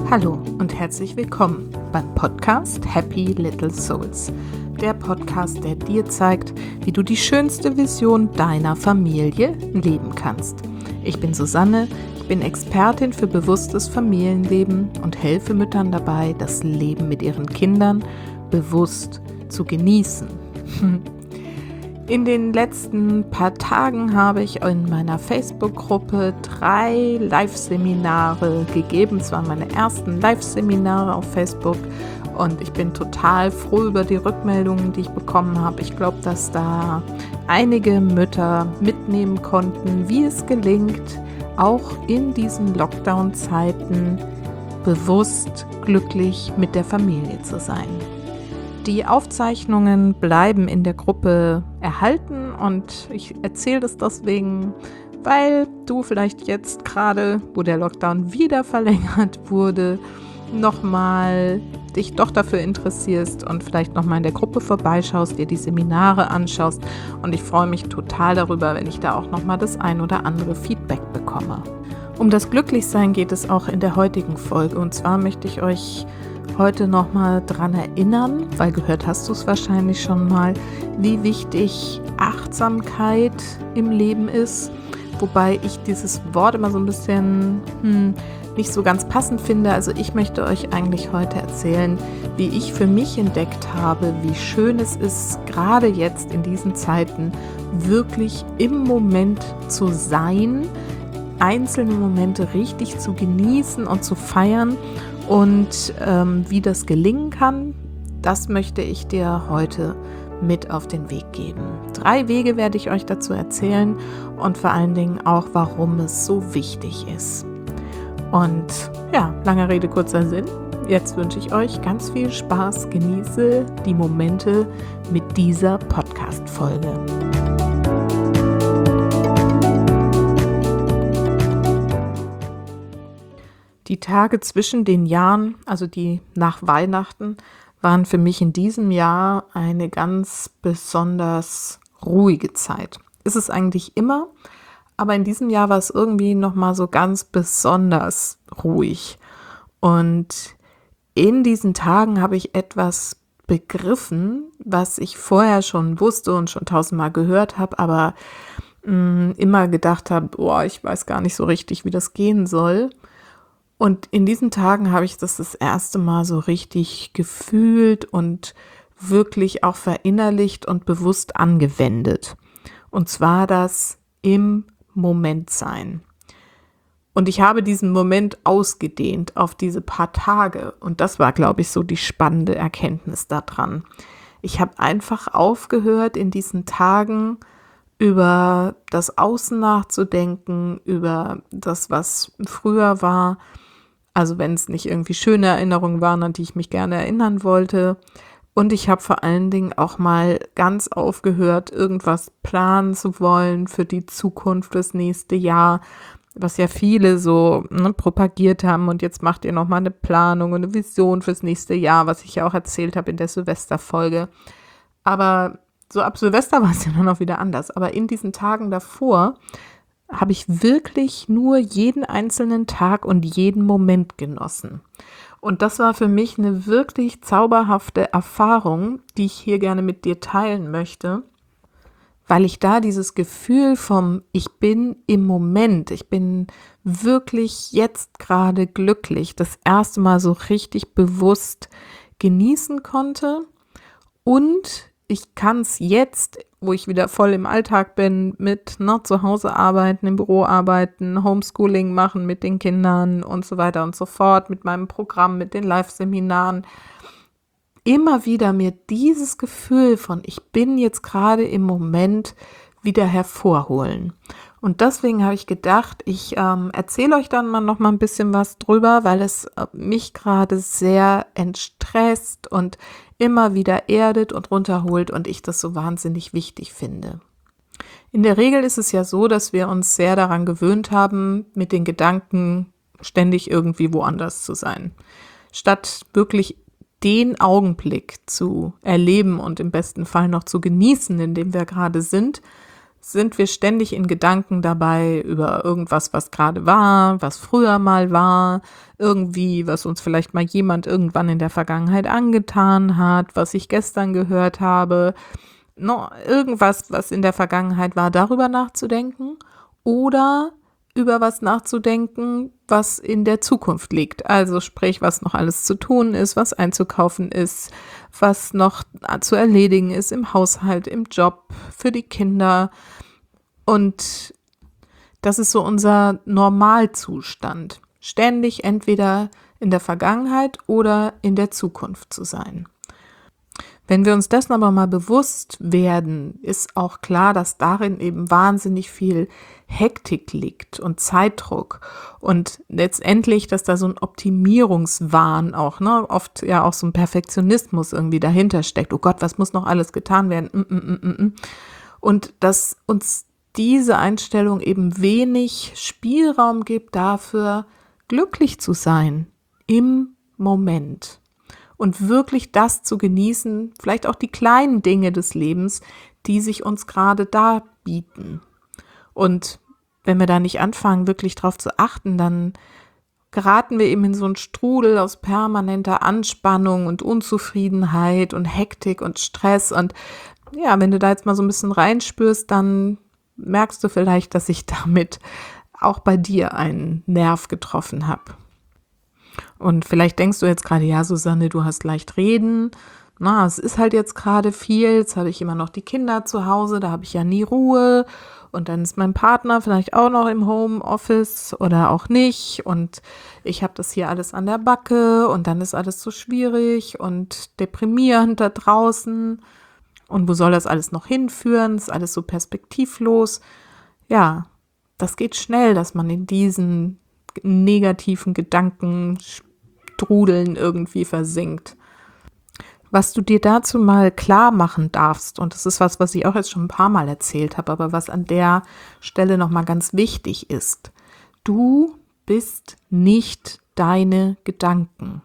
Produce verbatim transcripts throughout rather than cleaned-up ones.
Hallo und herzlich willkommen beim Podcast Happy Little Souls. Der Podcast, der dir zeigt, wie du die schönste Vision deiner Familie leben kannst. Ich bin Susanne, ich bin Expertin für bewusstes Familienleben und helfe Müttern dabei, das Leben mit ihren Kindern bewusst zu genießen. In den letzten paar Tagen habe ich in meiner Facebook-Gruppe drei Live-Seminare gegeben. Es waren meine ersten Live-Seminare auf Facebook und ich bin total froh über die Rückmeldungen, die ich bekommen habe. Ich glaube, dass da einige Mütter mitnehmen konnten, wie es gelingt, auch in diesen Lockdown-Zeiten bewusst glücklich mit der Familie zu sein. Die Aufzeichnungen bleiben in der Gruppe erhalten und ich erzähle das deswegen, weil du vielleicht jetzt gerade, wo der Lockdown wieder verlängert wurde, nochmal dich doch dafür interessierst und vielleicht nochmal in der Gruppe vorbeischaust, dir die Seminare anschaust und ich freue mich total darüber, wenn ich da auch nochmal das ein oder andere Feedback bekomme. Um das Glücklichsein geht es auch in der heutigen Folge und zwar möchte ich euch heute nochmal dran erinnern, weil gehört hast du es wahrscheinlich schon mal, wie wichtig Achtsamkeit im Leben ist, wobei ich dieses Wort immer so ein bisschen hm, nicht so ganz passend finde. Also ich möchte euch eigentlich heute erzählen, wie ich für mich entdeckt habe, wie schön es ist, gerade jetzt in diesen Zeiten wirklich im Moment zu sein, einzelne Momente richtig zu genießen und zu feiern. Und ähm, wie das gelingen kann, das möchte ich dir heute mit auf den Weg geben. Drei Wege werde ich euch dazu erzählen und vor allen Dingen auch, warum es so wichtig ist. Und ja, lange Rede, kurzer Sinn. Jetzt wünsche ich euch ganz viel Spaß, genieße die Momente mit dieser Podcast-Folge. Die Tage zwischen den Jahren, also die nach Weihnachten, waren für mich in diesem Jahr eine ganz besonders ruhige Zeit. Ist es eigentlich immer, aber in diesem Jahr war es irgendwie nochmal so ganz besonders ruhig. Und in diesen Tagen habe ich etwas begriffen, was ich vorher schon wusste und schon tausendmal gehört habe, aber mh, immer gedacht habe, boah, ich weiß gar nicht so richtig, wie das gehen soll. Und in diesen Tagen habe ich das das erste Mal so richtig gefühlt und wirklich auch verinnerlicht und bewusst angewendet. Und zwar das im Moment sein. Und ich habe diesen Moment ausgedehnt auf diese paar Tage. Und das war, glaube ich, so die spannende Erkenntnis daran. Ich habe einfach aufgehört, in diesen Tagen über das Außen nachzudenken, über das, was früher war. Also wenn es nicht irgendwie schöne Erinnerungen waren, an die ich mich gerne erinnern wollte. Und ich habe vor allen Dingen auch mal ganz aufgehört, irgendwas planen zu wollen für die Zukunft, das nächste Jahr, was ja viele so ne, propagiert haben. Und jetzt macht ihr nochmal eine Planung und eine Vision fürs nächste Jahr, was ich ja auch erzählt habe in der Silvesterfolge. Aber so ab Silvester war es ja dann auch wieder anders. Aber in diesen Tagen davor habe ich wirklich nur jeden einzelnen Tag und jeden Moment genossen. Und das war für mich eine wirklich zauberhafte Erfahrung, die ich hier gerne mit dir teilen möchte, weil ich da dieses Gefühl vom Ich bin im Moment, ich bin wirklich jetzt gerade glücklich, das erste Mal so richtig bewusst genießen konnte und ich kann es jetzt, wo ich wieder voll im Alltag bin, mit ne, zu Hause arbeiten, im Büro arbeiten, Homeschooling machen mit den Kindern und so weiter und so fort, mit meinem Programm, mit den Live-Seminaren, immer wieder mir dieses Gefühl von ich bin jetzt gerade im Moment wieder hervorholen. Und deswegen habe ich gedacht, ich ähm, erzähle euch dann mal noch mal ein bisschen was drüber, weil es äh, mich gerade sehr entstresst und immer wieder erdet und runterholt und ich das so wahnsinnig wichtig finde. In der Regel ist es ja so, dass wir uns sehr daran gewöhnt haben, mit den Gedanken ständig irgendwie woanders zu sein. Statt wirklich den Augenblick zu erleben und im besten Fall noch zu genießen, in dem wir gerade sind, sind wir ständig in Gedanken dabei über irgendwas, was gerade war, was früher mal war, irgendwie, was uns vielleicht mal jemand irgendwann in der Vergangenheit angetan hat, was ich gestern gehört habe, no, irgendwas, was in der Vergangenheit war, darüber nachzudenken oder über was nachzudenken, was in der Zukunft liegt. Also sprich, was noch alles zu tun ist, was einzukaufen ist, was noch zu erledigen ist im Haushalt, im Job, für die Kinder. Und das ist so unser Normalzustand. Ständig entweder in der Vergangenheit oder in der Zukunft zu sein. Wenn wir uns dessen aber mal bewusst werden, ist auch klar, dass darin eben wahnsinnig viel Hektik liegt und Zeitdruck und letztendlich, dass da so ein Optimierungswahn auch, ne, oft ja auch so ein Perfektionismus irgendwie dahinter steckt. Oh Gott, was muss noch alles getan werden? Mm, mm, mm, mm. Und dass uns diese Einstellung eben wenig Spielraum gibt dafür, glücklich zu sein im Moment. Und wirklich das zu genießen, vielleicht auch die kleinen Dinge des Lebens, die sich uns gerade darbieten. Und wenn wir da nicht anfangen, wirklich drauf zu achten, dann geraten wir eben in so einen Strudel aus permanenter Anspannung und Unzufriedenheit und Hektik und Stress. Und ja, wenn du da jetzt mal so ein bisschen reinspürst, dann merkst du vielleicht, dass ich damit auch bei dir einen Nerv getroffen habe. Und vielleicht denkst du jetzt gerade, ja, Susanne, du hast leicht reden. Na, es ist halt jetzt gerade viel. Jetzt habe ich immer noch die Kinder zu Hause, da habe ich ja nie Ruhe. Und dann ist mein Partner vielleicht auch noch im Homeoffice oder auch nicht. Und ich habe das hier alles an der Backe und dann ist alles so schwierig und deprimierend da draußen. Und wo soll das alles noch hinführen? Ist alles so perspektivlos. Ja, das geht schnell, dass man in diesen negativen Gedankenstrudeln irgendwie versinkt. Was du dir dazu mal klar machen darfst, und das ist was, was ich auch jetzt schon ein paar Mal erzählt habe, aber was an der Stelle nochmal ganz wichtig ist. Du bist nicht deine Gedanken.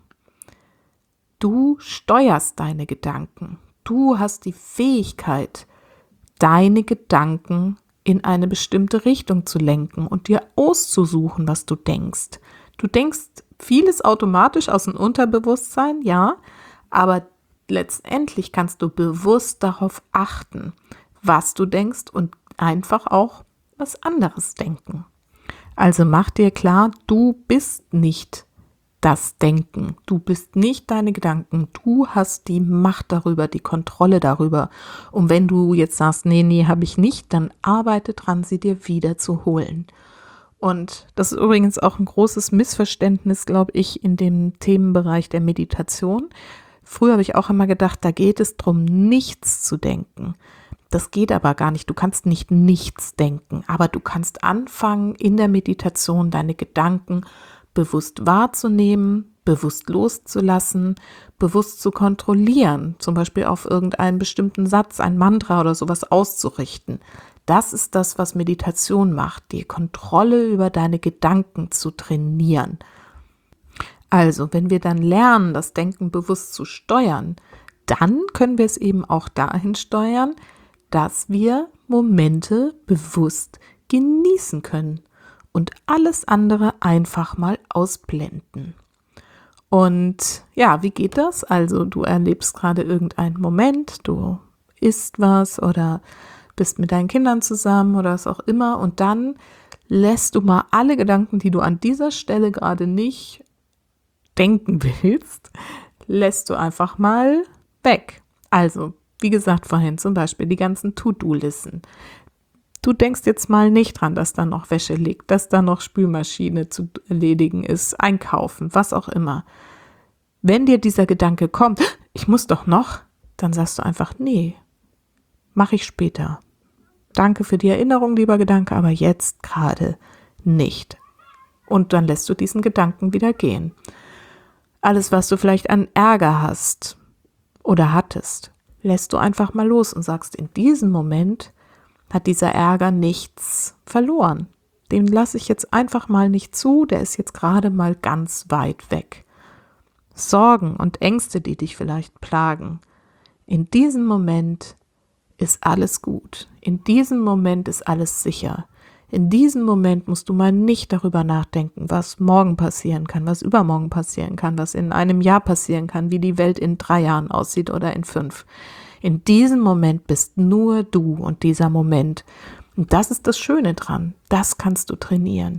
Du steuerst deine Gedanken. Du hast die Fähigkeit, deine Gedanken in eine bestimmte Richtung zu lenken und dir auszusuchen, was du denkst. Du denkst vieles automatisch aus dem Unterbewusstsein, ja, aber letztendlich kannst du bewusst darauf achten, was du denkst und einfach auch was anderes denken. Also mach dir klar, du bist nicht das Denken. Du bist nicht deine Gedanken. Du hast die Macht darüber, die Kontrolle darüber. Und wenn du jetzt sagst, nee, nee, habe ich nicht, dann arbeite dran, sie dir wieder zu holen. Und das ist übrigens auch ein großes Missverständnis, glaube ich, in dem Themenbereich der Meditation. Früher habe ich auch immer gedacht, da geht es darum, nichts zu denken. Das geht aber gar nicht. Du kannst nicht nichts denken, aber du kannst anfangen, in der Meditation deine Gedanken bewusst wahrzunehmen, bewusst loszulassen, bewusst zu kontrollieren, zum Beispiel auf irgendeinen bestimmten Satz, ein Mantra oder sowas auszurichten. Das ist das, was Meditation macht, die Kontrolle über deine Gedanken zu trainieren. Also, wenn wir dann lernen, das Denken bewusst zu steuern, dann können wir es eben auch dahin steuern, dass wir Momente bewusst genießen können und alles andere einfach mal ausblenden. Und ja, wie geht das? Also du erlebst gerade irgendeinen Moment, du isst was oder bist mit deinen Kindern zusammen oder was auch immer und dann lässt du mal alle Gedanken, die du an dieser Stelle gerade nicht denken willst, lässt du einfach mal weg. Also, wie gesagt vorhin, zum Beispiel die ganzen To-Do-Listen. Du denkst jetzt mal nicht dran, dass da noch Wäsche liegt, dass da noch Spülmaschine zu erledigen ist, einkaufen, was auch immer. Wenn dir dieser Gedanke kommt, ich muss doch noch, dann sagst du einfach, nee, mache ich später. Danke für die Erinnerung, lieber Gedanke, aber jetzt gerade nicht. Und dann lässt du diesen Gedanken wieder gehen. Alles, was du vielleicht an Ärger hast oder hattest, lässt du einfach mal los und sagst, in diesem Moment hat dieser Ärger nichts verloren. Den lasse ich jetzt einfach mal nicht zu, der ist jetzt gerade mal ganz weit weg. Sorgen und Ängste, die dich vielleicht plagen, in diesem Moment ist alles gut. In diesem Moment ist alles sicher. In diesem Moment musst du mal nicht darüber nachdenken, was morgen passieren kann, was übermorgen passieren kann, was in einem Jahr passieren kann, wie die Welt in drei Jahren aussieht oder in fünf. In diesem Moment bist nur du und dieser Moment. Und das ist das Schöne dran. Das kannst du trainieren.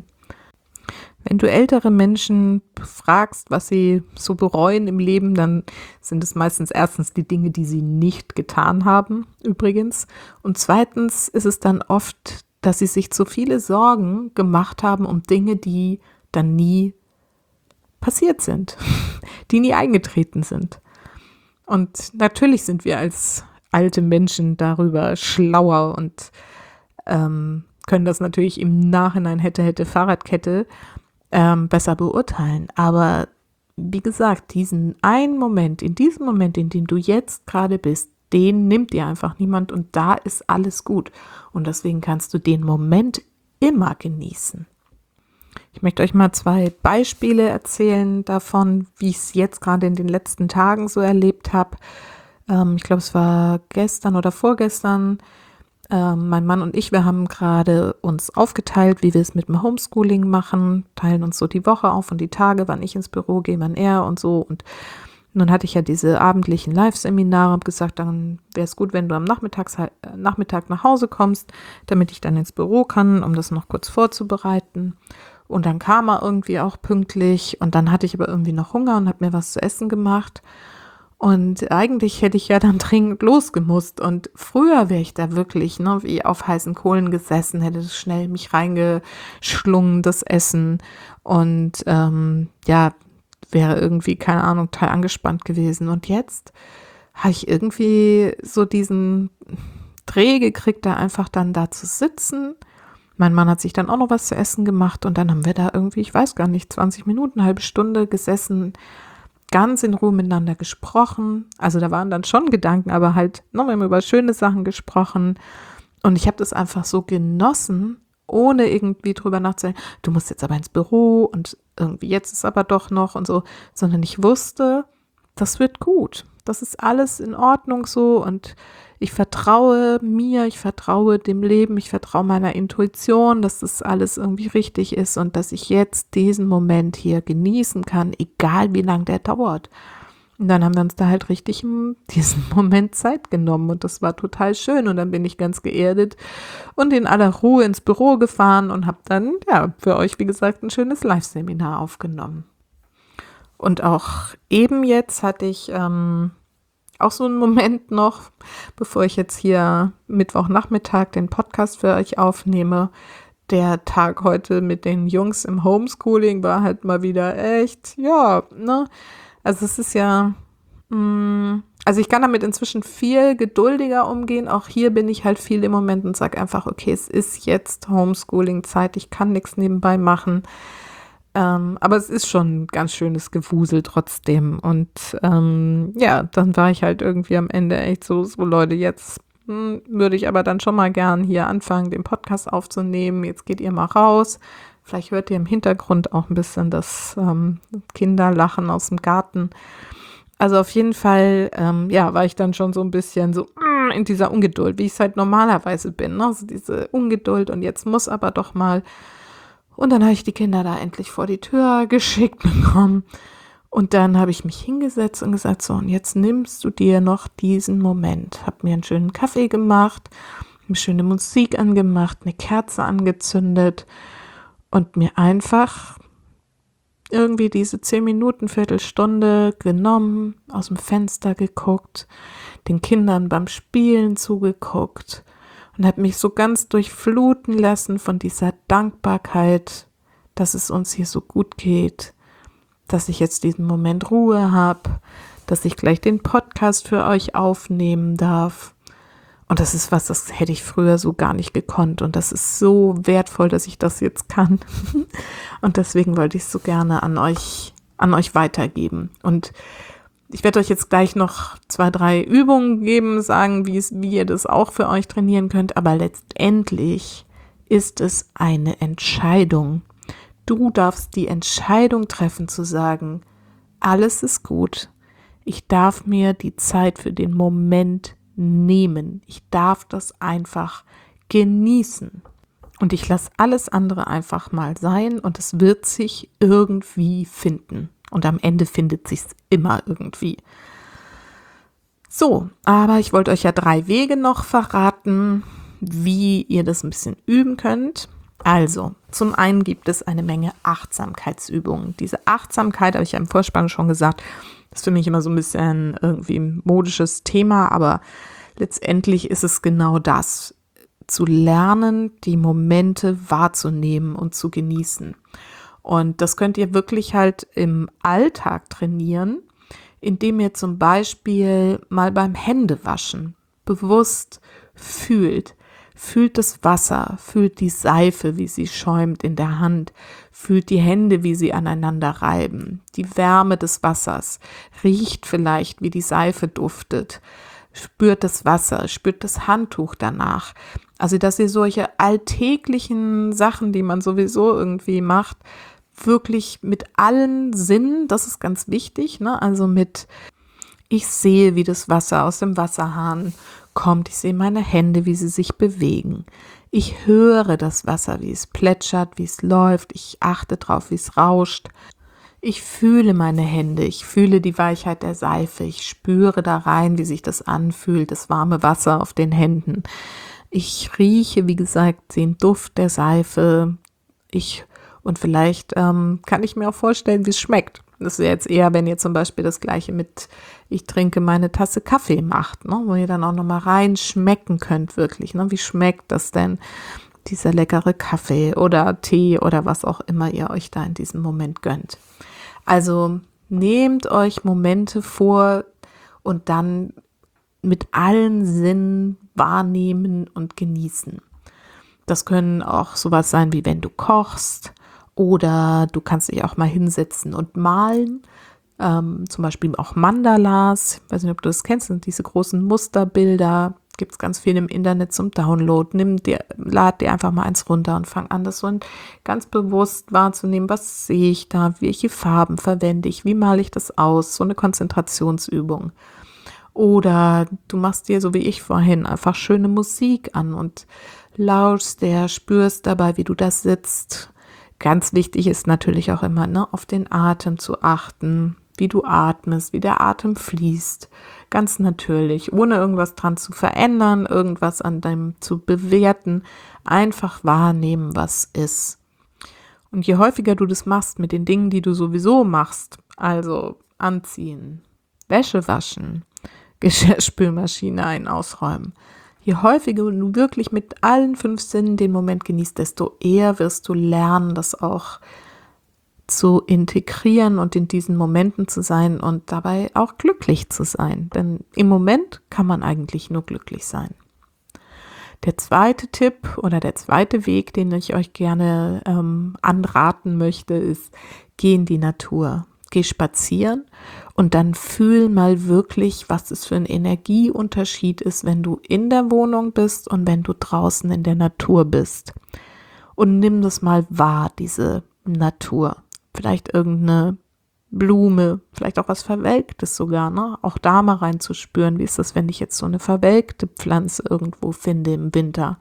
Wenn du ältere Menschen fragst, was sie so bereuen im Leben, dann sind es meistens erstens die Dinge, die sie nicht getan haben, übrigens. Und zweitens ist es dann oft, dass sie sich zu viele Sorgen gemacht haben um Dinge, die dann nie passiert sind, die nie eingetreten sind. Und natürlich sind wir als alte Menschen darüber schlauer und ähm, können das natürlich im Nachhinein hätte, hätte, Fahrradkette ähm, besser beurteilen. Aber wie gesagt, diesen einen Moment, in diesem Moment, in dem du jetzt gerade bist, den nimmt dir einfach niemand und da ist alles gut. Und deswegen kannst du den Moment immer genießen. Ich möchte euch mal zwei Beispiele erzählen davon, wie ich es jetzt gerade in den letzten Tagen so erlebt habe. Ähm, ich glaube, es war gestern oder vorgestern. Ähm, mein Mann und ich, wir haben gerade uns aufgeteilt, wie wir es mit dem Homeschooling machen, teilen uns so die Woche auf und die Tage, wann ich ins Büro gehe, wann er und so. Und nun hatte ich ja diese abendlichen Live-Seminare und gesagt, dann wäre es gut, wenn du am Nachmittags, äh, Nachmittag nach Hause kommst, damit ich dann ins Büro kann, um das noch kurz vorzubereiten. Und dann kam er irgendwie auch pünktlich und dann hatte ich aber irgendwie noch Hunger und habe mir was zu essen gemacht. Und eigentlich hätte ich ja dann dringend losgemusst und früher wäre ich da wirklich, ne, wie auf heißen Kohlen gesessen, hätte das schnell mich reingeschlungen, das Essen und ähm, ja, wäre irgendwie, keine Ahnung, total angespannt gewesen. Und jetzt habe ich irgendwie so diesen Dreh gekriegt, da einfach dann da zu sitzen. Mein Mann hat sich dann auch noch was zu essen gemacht und dann haben wir da irgendwie, ich weiß gar nicht, zwanzig Minuten, eine halbe Stunde gesessen, ganz in Ruhe miteinander gesprochen. Also da waren dann schon Gedanken, aber halt, ne, wir haben über schöne Sachen gesprochen und ich habe das einfach so genossen, ohne irgendwie drüber nachzudenken, du musst jetzt aber ins Büro und irgendwie jetzt ist aber doch noch und so, sondern ich wusste, das wird gut. Das ist alles in Ordnung so und ich vertraue mir, ich vertraue dem Leben, ich vertraue meiner Intuition, dass das alles irgendwie richtig ist und dass ich jetzt diesen Moment hier genießen kann, egal wie lang der dauert. Und dann haben wir uns da halt richtig in diesem Moment Zeit genommen und das war total schön und dann bin ich ganz geerdet und in aller Ruhe ins Büro gefahren und habe dann, ja, für euch, wie gesagt, ein schönes Live-Seminar aufgenommen. Und auch eben jetzt hatte ich ähm, auch so einen Moment noch, bevor ich jetzt hier Mittwochnachmittag den Podcast für euch aufnehme. Der Tag heute mit den Jungs im Homeschooling war halt mal wieder echt, ja, ne, also es ist ja, mh, also ich kann damit inzwischen viel geduldiger umgehen. Auch hier bin ich halt viel im Moment und sage einfach, okay, es ist jetzt Homeschooling-Zeit, ich kann nichts nebenbei machen. Ähm, aber es ist schon ein ganz schönes Gewusel trotzdem. Und ähm, ja, dann war ich halt irgendwie am Ende echt so, so Leute, jetzt hm, würde ich aber dann schon mal gern hier anfangen, den Podcast aufzunehmen. Jetzt geht ihr mal raus. Vielleicht hört ihr im Hintergrund auch ein bisschen das ähm, Kinderlachen aus dem Garten. Also auf jeden Fall, ähm, ja, war ich dann schon so ein bisschen so mm, in dieser Ungeduld, wie ich es halt normalerweise bin. Ne? Also diese Ungeduld und jetzt muss aber doch mal. Und dann habe ich die Kinder da endlich vor die Tür geschickt bekommen. Und dann habe ich mich hingesetzt und gesagt, so, und jetzt nimmst du dir noch diesen Moment. Habe mir einen schönen Kaffee gemacht, eine schöne Musik angemacht, eine Kerze angezündet und mir einfach irgendwie diese zehn Minuten, Viertelstunde genommen, aus dem Fenster geguckt, den Kindern beim Spielen zugeguckt und habe mich so ganz durchfluten lassen von dieser Dankbarkeit, dass es uns hier so gut geht, dass ich jetzt diesen Moment Ruhe habe, dass ich gleich den Podcast für euch aufnehmen darf. Und das ist was, das hätte ich früher so gar nicht gekonnt. Und das ist so wertvoll, dass ich das jetzt kann. Und deswegen wollte ich es so gerne an euch, an euch weitergeben. Und ich werde euch jetzt gleich noch zwei, drei Übungen geben, sagen, wie es, wie ihr das auch für euch trainieren könnt. Aber letztendlich ist es eine Entscheidung. Du darfst die Entscheidung treffen zu sagen, alles ist gut. Ich darf mir die Zeit für den Moment nehmen. Ich darf das einfach genießen. Und ich lasse alles andere einfach mal sein und es wird sich irgendwie finden. Und am Ende findet sich's immer irgendwie. So, aber ich wollte euch ja drei Wege noch verraten, wie ihr das ein bisschen üben könnt. Also, zum einen gibt es eine Menge Achtsamkeitsübungen. Diese Achtsamkeit, habe ich ja im Vorspann schon gesagt, ist für mich immer so ein bisschen irgendwie ein modisches Thema, aber letztendlich ist es genau das, zu lernen, die Momente wahrzunehmen und zu genießen. Und das könnt ihr wirklich halt im Alltag trainieren, indem ihr zum Beispiel mal beim Händewaschen bewusst fühlt. Fühlt das Wasser, fühlt die Seife, wie sie schäumt in der Hand, fühlt die Hände, wie sie aneinander reiben, die Wärme des Wassers, riecht vielleicht, wie die Seife duftet, spürt das Wasser, spürt das Handtuch danach. Also, dass ihr solche alltäglichen Sachen, die man sowieso irgendwie macht, wirklich mit allen Sinnen, das ist ganz wichtig, ne? Also mit, ich sehe, wie das Wasser aus dem Wasserhahn kommt, ich sehe meine Hände, wie sie sich bewegen. Ich höre das Wasser, wie es plätschert, wie es läuft, ich achte drauf, wie es rauscht. Ich fühle meine Hände, ich fühle die Weichheit der Seife, ich spüre da rein, wie sich das anfühlt, das warme Wasser auf den Händen. Ich rieche, wie gesagt, den Duft der Seife. Ich und vielleicht ähm, kann ich mir auch vorstellen, wie es schmeckt. Das ist jetzt eher, wenn ihr zum Beispiel das Gleiche mit ich trinke meine Tasse Kaffee macht, ne? Wo ihr dann auch nochmal rein schmecken könnt wirklich. Ne? Wie schmeckt das denn, dieser leckere Kaffee oder Tee oder was auch immer ihr euch da in diesem Moment gönnt. Also nehmt euch Momente vor und dann mit allen Sinnen wahrnehmen und genießen. Das können auch sowas sein, wie wenn du kochst oder du kannst dich auch mal hinsetzen und malen. Ähm, zum Beispiel auch Mandalas. Ich weiß nicht, ob du das kennst, sind diese großen Musterbilder. Gibt es ganz viel im Internet zum Download. Nimm dir, lad dir einfach mal eins runter und fang an, das so ganz bewusst wahrzunehmen. Was sehe ich da? Welche Farben verwende ich? Wie male ich das aus? So eine Konzentrationsübung. Oder du machst dir, so wie ich vorhin, einfach schöne Musik an und lauschst der, spürst dabei, wie du da sitzt. Ganz wichtig ist natürlich auch immer, ne, auf den Atem zu achten, wie du atmest, wie der Atem fließt. Ganz natürlich, ohne irgendwas dran zu verändern, irgendwas an dem zu bewerten. Einfach wahrnehmen, was ist. Und je häufiger du das machst mit den Dingen, die du sowieso machst, also anziehen, Wäsche waschen, Geschirrspülmaschine ein- ausräumen. Je häufiger du wirklich mit allen fünf Sinnen den Moment genießt, desto eher wirst du lernen, das auch zu integrieren und in diesen Momenten zu sein und dabei auch glücklich zu sein. Denn im Moment kann man eigentlich nur glücklich sein. Der zweite Tipp oder der zweite Weg, den ich euch gerne ähm, anraten möchte, ist, geh in die Natur. Geh spazieren und dann fühl mal wirklich, was es für ein Energieunterschied ist, wenn du in der Wohnung bist und wenn du draußen in der Natur bist. Und nimm das mal wahr, diese Natur. Vielleicht irgendeine Blume, vielleicht auch was Verwelktes sogar, ne? Auch da mal reinzuspüren, wie ist das, wenn ich jetzt so eine verwelkte Pflanze irgendwo finde im Winter.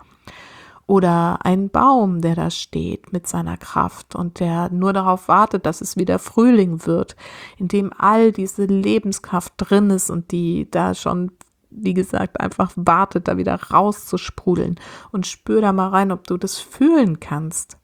Oder ein Baum, der da steht mit seiner Kraft und der nur darauf wartet, dass es wieder Frühling wird, in dem all diese Lebenskraft drin ist und die da schon, wie gesagt, einfach wartet, da wieder rauszusprudeln. Und spür da mal rein, ob du das fühlen kannst.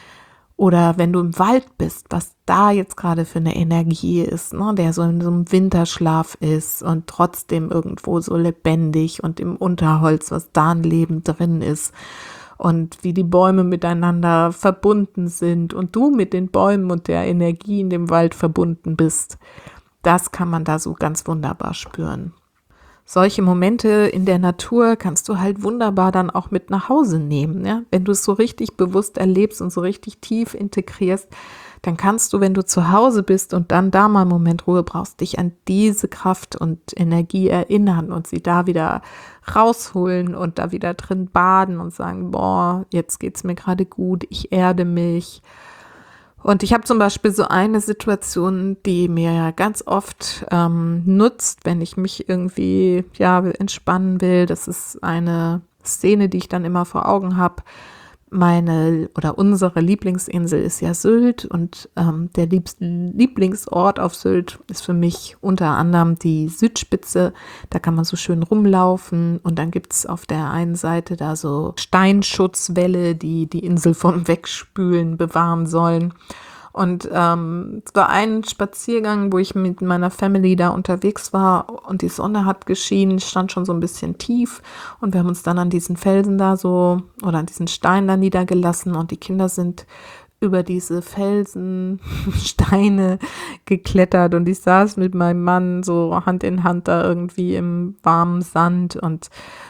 Oder wenn du im Wald bist, was da jetzt gerade für eine Energie ist, ne, der so in so einem Winterschlaf ist und trotzdem irgendwo so lebendig und im Unterholz, was da ein Leben drin ist. Und wie die Bäume miteinander verbunden sind und du mit den Bäumen und der Energie in dem Wald verbunden bist. Das kann man da so ganz wunderbar spüren. Solche Momente in der Natur kannst du halt wunderbar dann auch mit nach Hause nehmen. Ja? Wenn du es so richtig bewusst erlebst und so richtig tief integrierst, dann kannst du, wenn du zu Hause bist und dann da mal einen Moment Ruhe brauchst, dich an diese Kraft und Energie erinnern und sie da wieder rausholen und da wieder drin baden und sagen, boah, jetzt geht's mir gerade gut, ich erde mich Und ich habe zum Beispiel so eine Situation, die mir ja ganz oft ähm, nutzt, wenn ich mich irgendwie ja entspannen will. Das ist eine Szene, die ich dann immer vor Augen habe. Meine oder unsere Lieblingsinsel ist ja Sylt und ähm, der liebst, Lieblingsort auf Sylt ist für mich unter anderem die Südspitze. Da kann man so schön rumlaufen und dann gibt es auf der einen Seite da so Steinschutzwälle, die die Insel vom Wegspülen bewahren sollen. Und ähm, es war ein Spaziergang, wo ich mit meiner Family da unterwegs war und die Sonne hat geschienen, stand schon so ein bisschen tief und wir haben uns dann an diesen Felsen da so oder an diesen Steinen da niedergelassen und die Kinder sind über diese Felsen, Steine geklettert und ich saß mit meinem Mann so Hand in Hand da irgendwie im warmen Sand und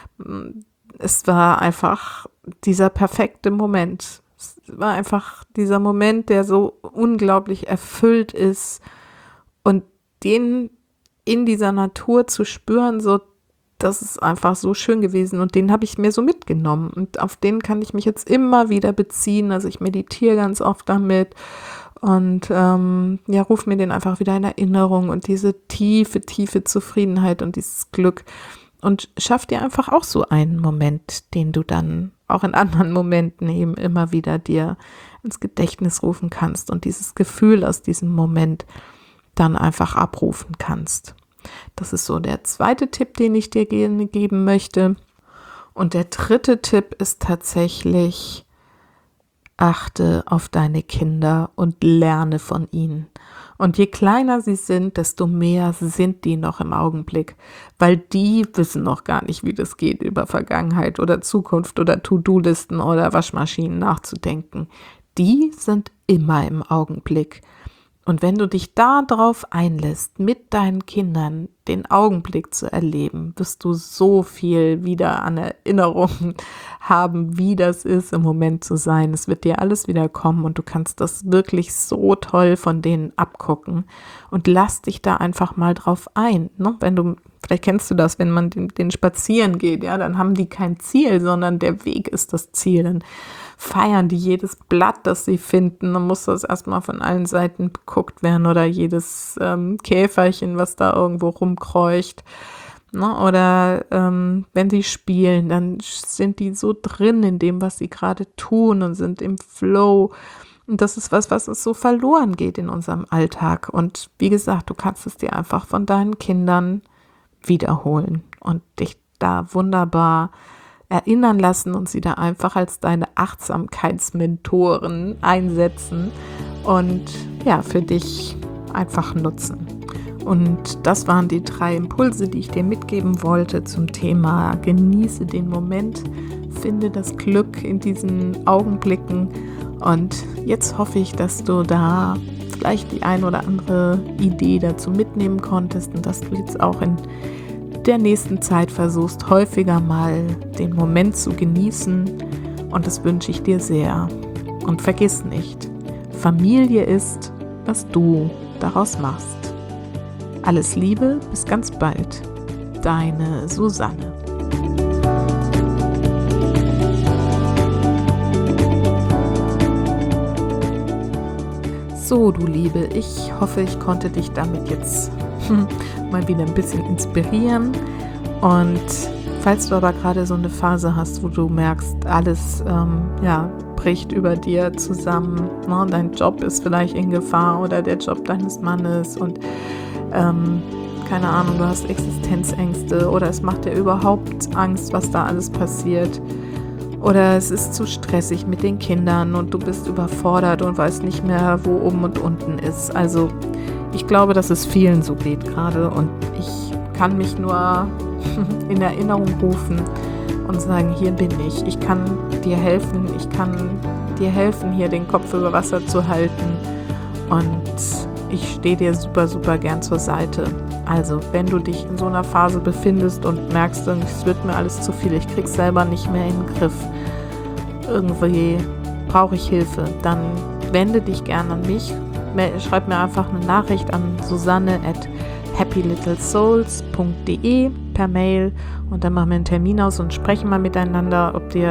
es war einfach dieser perfekte Moment. Es war einfach dieser Moment, der so unglaublich erfüllt ist und den in dieser Natur zu spüren, so, das ist einfach so schön gewesen und den habe ich mir so mitgenommen und auf den kann ich mich jetzt immer wieder beziehen, also ich meditiere ganz oft damit und ähm, ja, rufe mir den einfach wieder in Erinnerung und diese tiefe, tiefe Zufriedenheit und dieses Glück und schaff dir einfach auch so einen Moment, den du dann auch in anderen Momenten eben immer wieder dir ins Gedächtnis rufen kannst und dieses Gefühl aus diesem Moment dann einfach abrufen kannst. Das ist so der zweite Tipp, den ich dir gerne geben möchte. Und der dritte Tipp ist tatsächlich, achte auf deine Kinder und lerne von ihnen. Und je kleiner sie sind, desto mehr sind die noch im Augenblick, weil die wissen noch gar nicht, wie das geht, über Vergangenheit oder Zukunft oder To-Do-Listen oder Waschmaschinen nachzudenken. Die sind immer im Augenblick. Und wenn du dich darauf einlässt, mit deinen Kindern den Augenblick zu erleben, wirst du so viel wieder an Erinnerungen haben, wie das ist, im Moment zu sein. Es wird dir alles wieder kommen und du kannst das wirklich so toll von denen abgucken und lass dich da einfach mal drauf ein. Ne? Wenn du, vielleicht kennst du das, wenn man den, den spazieren geht, ja, dann haben die kein Ziel, sondern der Weg ist das Ziel. Dann feiern die jedes Blatt, das sie finden. Dann muss das erstmal von allen Seiten geguckt werden oder jedes ähm, Käferchen, was da irgendwo rumkreucht. Ne? Oder ähm, wenn sie spielen, dann sind die so drin in dem, was sie gerade tun und sind im Flow. Und das ist was, was uns so verloren geht in unserem Alltag. Und wie gesagt, du kannst es dir einfach von deinen Kindern wiederholen und dich da wunderbar erinnern lassen und sie da einfach als deine Achtsamkeitsmentoren einsetzen und ja, für dich einfach nutzen. Und das waren die drei Impulse, die ich dir mitgeben wollte zum Thema genieße den Moment, finde das Glück in diesen Augenblicken und jetzt hoffe ich, dass du da vielleicht die ein oder andere Idee dazu mitnehmen konntest und dass du jetzt auch in der nächsten Zeit versuchst, häufiger mal den Moment zu genießen und das wünsche ich dir sehr. Und vergiss nicht, Familie ist, was du daraus machst. Alles Liebe, bis ganz bald. Deine Susanne. So, du Liebe, ich hoffe, ich konnte dich damit jetzt mal wieder ein bisschen inspirieren und falls du aber gerade so eine Phase hast, wo du merkst, alles ähm, ja, bricht über dir zusammen, ne? Dein Job ist vielleicht in Gefahr oder der Job deines Mannes und ähm, keine Ahnung, du hast Existenzängste oder es macht dir überhaupt Angst, was da alles passiert oder es ist zu stressig mit den Kindern und du bist überfordert und weißt nicht mehr, wo oben und unten ist. Also ich glaube, dass es vielen so geht gerade und ich kann mich nur in Erinnerung rufen und sagen, hier bin ich, ich kann dir helfen, ich kann dir helfen, hier den Kopf über Wasser zu halten und ich stehe dir super, super gern zur Seite. Also, wenn du dich in so einer Phase befindest und merkst, es wird mir alles zu viel, ich krieg's selber nicht mehr in den Griff, irgendwie brauche ich Hilfe, dann wende dich gern an mich. Schreib mir einfach eine Nachricht an susanne at happy little souls punkt de per Mail und dann machen wir einen Termin aus und sprechen mal miteinander, ob dir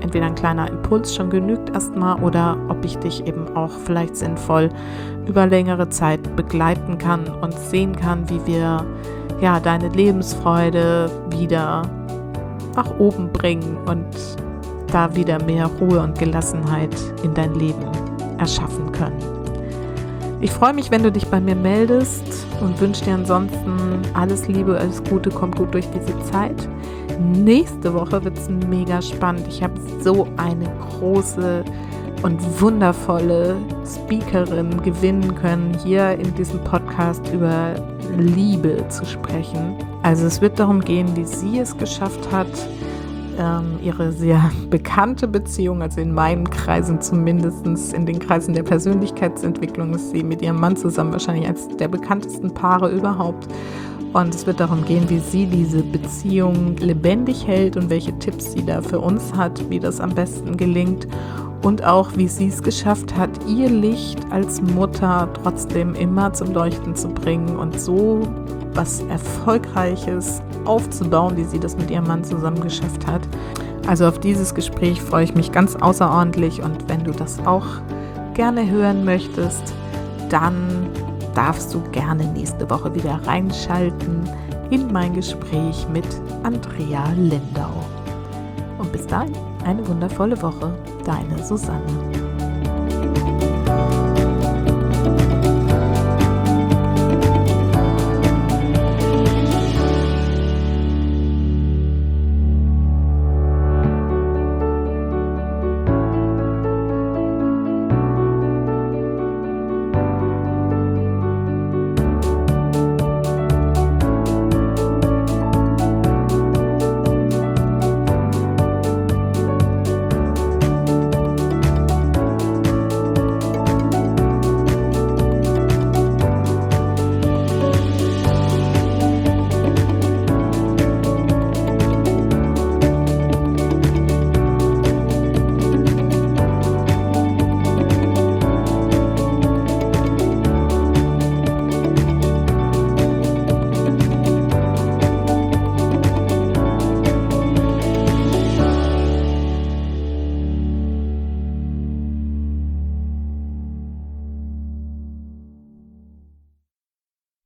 entweder ein kleiner Impuls schon genügt erstmal oder ob ich dich eben auch vielleicht sinnvoll über längere Zeit begleiten kann und sehen kann, wie wir ja deine Lebensfreude wieder nach oben bringen und da wieder mehr Ruhe und Gelassenheit in dein Leben erschaffen können. Ich freue mich, wenn du dich bei mir meldest und wünsche dir ansonsten alles Liebe, alles Gute, komm gut durch diese Zeit. Nächste Woche wird es mega spannend. Ich habe so eine große und wundervolle Speakerin gewinnen können, hier in diesem Podcast über Liebe zu sprechen. Also es wird darum gehen, wie sie es geschafft hat, ähm, ihre sehr bekannte Beziehung, also in meinen Kreisen zumindest, in den Kreisen der Persönlichkeitsentwicklung, ist sie mit ihrem Mann zusammen wahrscheinlich als der bekanntesten Paare überhaupt. Und es wird darum gehen, wie sie diese Beziehung lebendig hält und welche Tipps sie da für uns hat, wie das am besten gelingt. Und auch, wie sie es geschafft hat, ihr Licht als Mutter trotzdem immer zum Leuchten zu bringen und so was Erfolgreiches aufzubauen, wie sie das mit ihrem Mann zusammen geschafft hat. Also auf dieses Gespräch freue ich mich ganz außerordentlich und wenn du das auch gerne hören möchtest, dann darfst du gerne nächste Woche wieder reinschalten in mein Gespräch mit Andrea Lindau. Und bis dahin eine wundervolle Woche, deine Susanne.